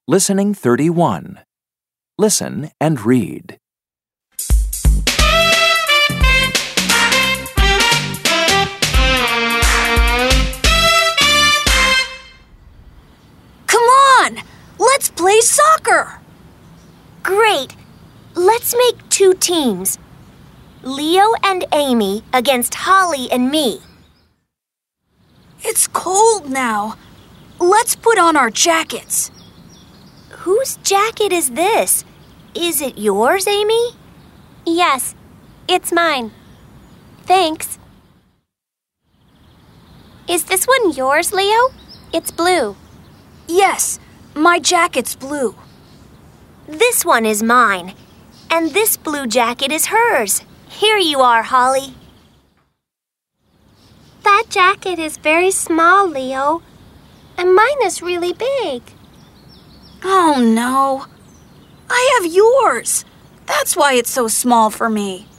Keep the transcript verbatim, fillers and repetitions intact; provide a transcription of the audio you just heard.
Listening thirty-one. Listen and read. Come on! Let's play soccer! Great! Let's make two teams. Leo and Amy against Holly and me. It's cold now. Let's put on our jackets. Whose jacket is this? Is it yours, Amy? Yes, it's mine. Thanks. Is this one yours, Leo? It's blue. Yes, my jacket's blue. This one is mine. And this blue jacket is hers. Here you are, Holly. That jacket is very small, Leo. And mine is really big. Oh, no. I have yours. That's why it's so small for me.